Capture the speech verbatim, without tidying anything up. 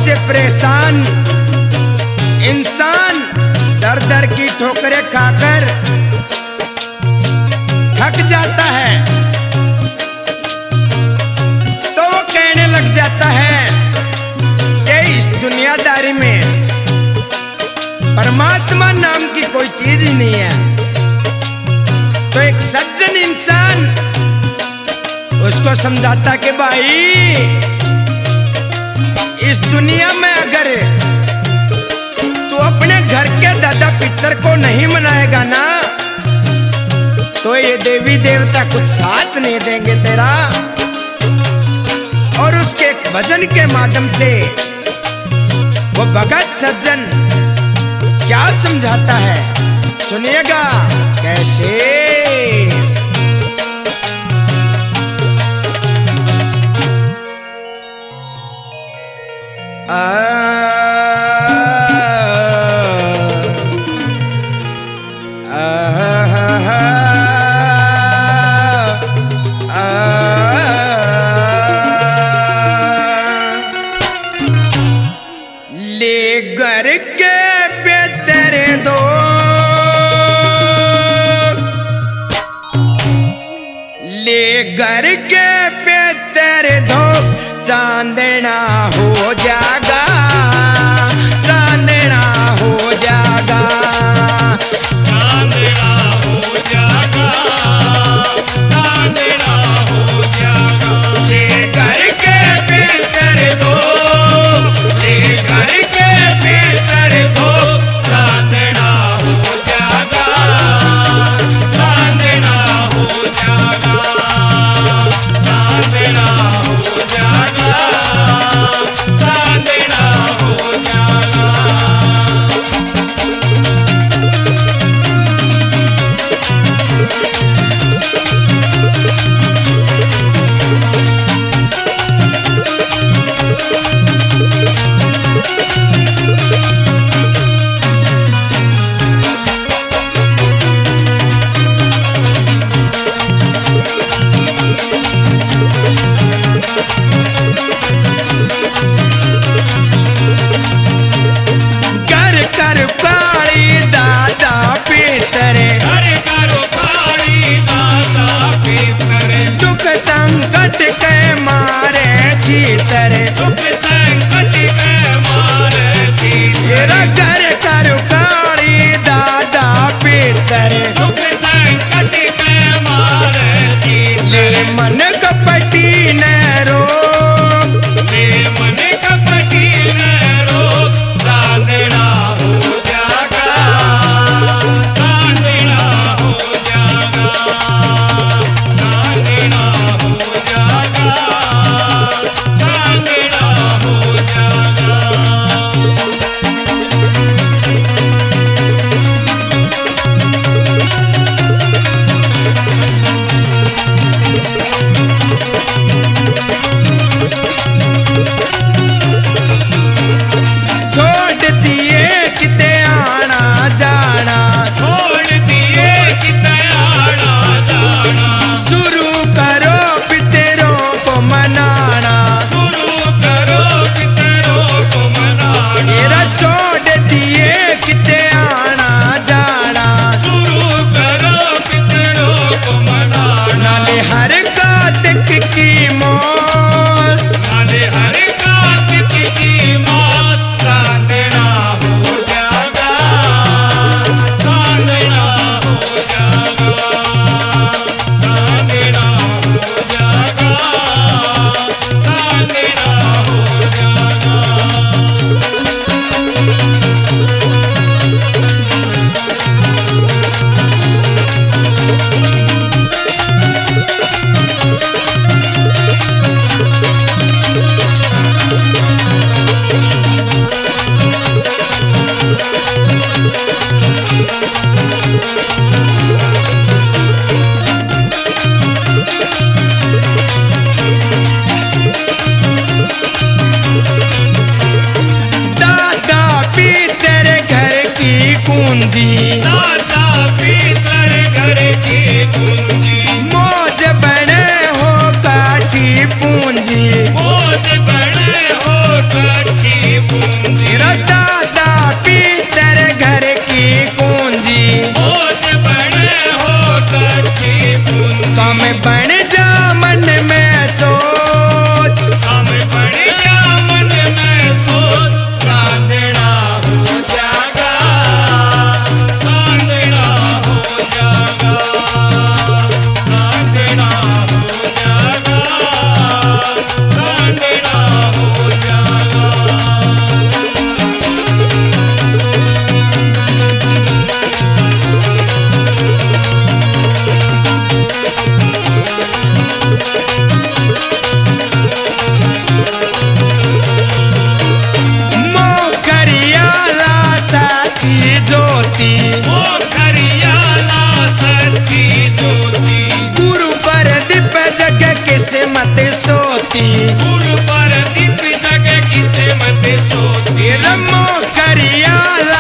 से परेशान इंसान दर दर की ठोकरें खाकर थक जाता है, तो वो कहने लग जाता है कि इस दुनियादारी में परमात्मा नाम की कोई चीज ही नहीं है। तो एक सज्जन इंसान उसको समझाता कि भाई इस दुनिया में अगर तू अपने घर के दादा पितर को नहीं मनाएगा ना, तो ये देवी देवता कुछ साथ नहीं देंगे तेरा। और उसके एक भजन के माध्यम से वो भगत सज्जन क्या समझाता है, सुनिएगा कैसे। आ घर के पे तेरे दो ले घर के पे तेरे दो चांदना हो जागा, चांदना हो जागा, चांदना हो जागा, चांदना हो जागा। ले घर के पे तेरे दो, ले घर के पे तेरे दो चांदना हो जागा, चांदना हो जागा, चांदना हो जागा, चांदना हो जागा। संकट के मारे जीतरे, दुख संकट के मारे तेरा घर कर काली दादा पितरे, दुख संकट के मारे मेरे मन कपटी ने रो, मेरे मन कपटी ने रो। चांदना हो जागा, चांदना हो जागा, चांदना हो जागा, चांदना हो जागा। छोड़ दिए किते आना जाना, छोड़ दिए किते आना जाना, शुरू करो पितरों को मनाना, शुरू करो पितरों को मनाना। मेरा छोड़ दिए किते आना जाना, शुरू करो पितरों को मनाना। नाले हर कार्तिक की मौस, नाले हर कार्तिक की मौस। चांदना हो जागा, चांदना हो जागा, चांदना हो जागा, चांदना हो जागा। दादा पितर घर की कुंजी, दादा पितर घर की कुंजी, मौज बने हो काठी पूंजी, मौज बड़े हो काठी मोकरिया